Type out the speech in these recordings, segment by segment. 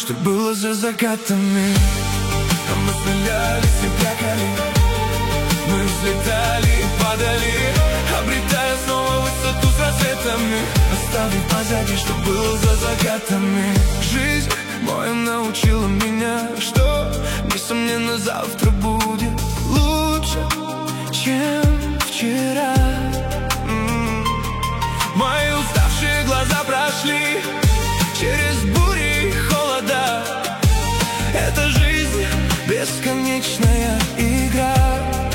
что было за закатами. А мы смеялись и плакали, мы взлетали и падали, обретая снова высоту с рассветами, оставив позади, что было за закатами. Жизнь моя научила меня, что, несомненно, завтра будет лучше, чем вчера. Мои уставшие глаза прошли через бури и холода. Это жизнь, бесконечная игра,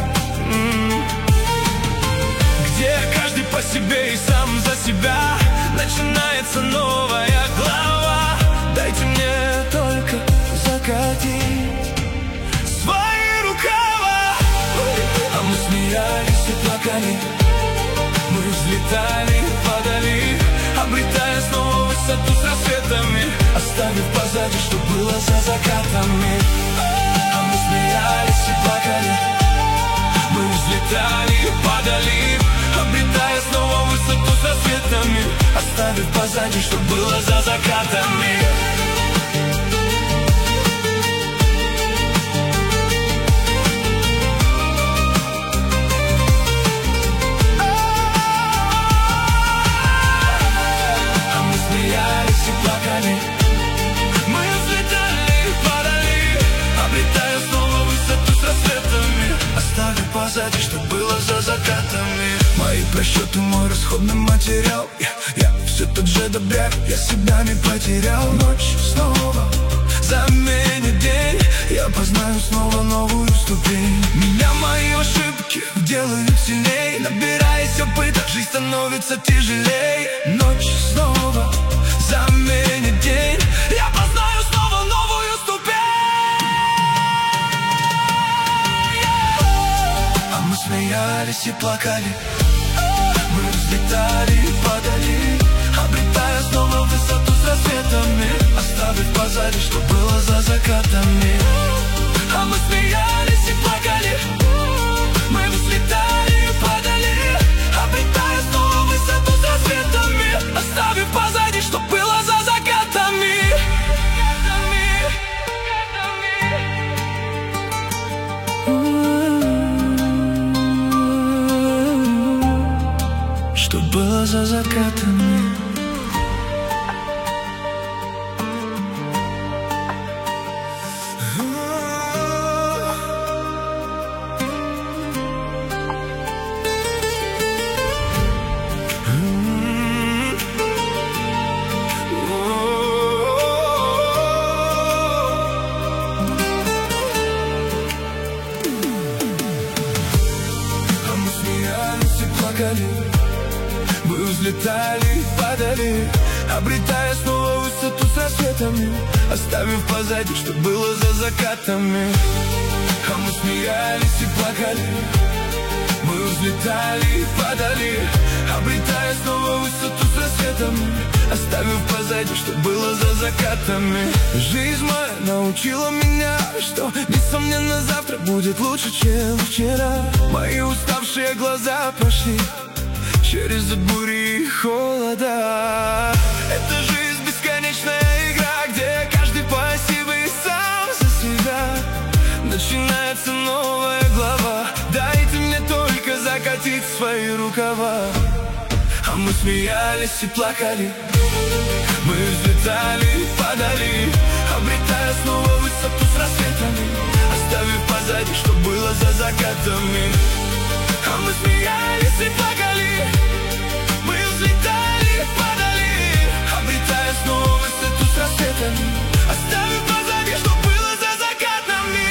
где каждый по себе и сам за себя. Начинается новая глава. Дайте мне только закатить свои рукава. А мы смеялись и плакали, мы взлетали и падали, обретая снова высоту с рассветами, оставив позади, что было за закатами. А мы смеялись и плакали, мы взлетали и падали, обретая снова высоту с рассветами, оставив позади, что было за закатами. Мы взлетали и падали, обретая снова высоту с рассветами, оставив позади, что было за закатами. Мои просчеты, мой расходный материал. Я все тот же добряк, я себя не потерял. Ночь снова заменит день, я познаю снова новую ступень. Меня мои ошибки делают сильней, набираясь опыта, жизнь становится тяжелей. Ночь снова заменит день, я познаю снова новую ступень. А мы смеялись и плакали, мы взлетали и падали, обретая снова высоту с рассветами, оставив позади, что было за закатами. А мы смеялись и плакали, мы взлетали и падали, обретая снова высоту с рассветами, оставив позади, что было за закатами. Что было за закатами. Мы взлетали и падали, обретая снова высоту с рассветами, оставив позади, что было за закатами. А мы смеялись и плакали, мы взлетали и падали, обретая снова высоту с рассветами, оставив позади, что было за закатами. Жизнь моя научила меня, что, несомненно, завтра будет лучше, чем вчера. Мои уставшие глаза прошли через бури и холода. Это жизнь, бесконечная игра, где каждый по себе и сам за себя. Начинается новая глава. Дайте мне только закатить свои рукава. А мы смеялись и плакали, мы взлетали и падали, обретая снова высоту с рассветами, оставив позади, что было за закатами. А мы смеялись и плакали, мы взлетали и падали, обретая снова высоту с рассветами, оставив позади, что было за закатами.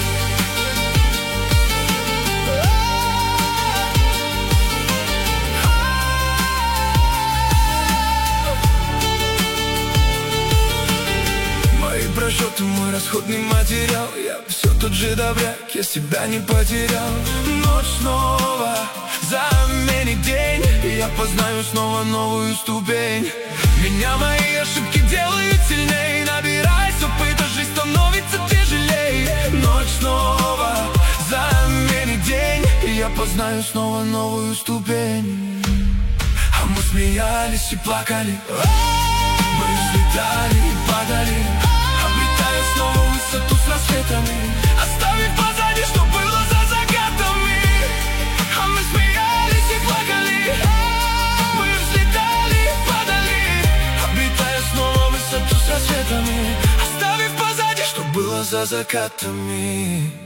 Мои просчеты, мой расходный материал. Я все тот же добряк, я себя не потерял. Ночь снова заменит день, и я познаю снова новую ступень. Меня мои ошибки делают сильней, набираясь опыта, жизнь становится тяжелей. Ночь снова заменит день, и я познаю снова новую ступень. А мы смеялись и плакали, мы взлетали и падали, за закатами.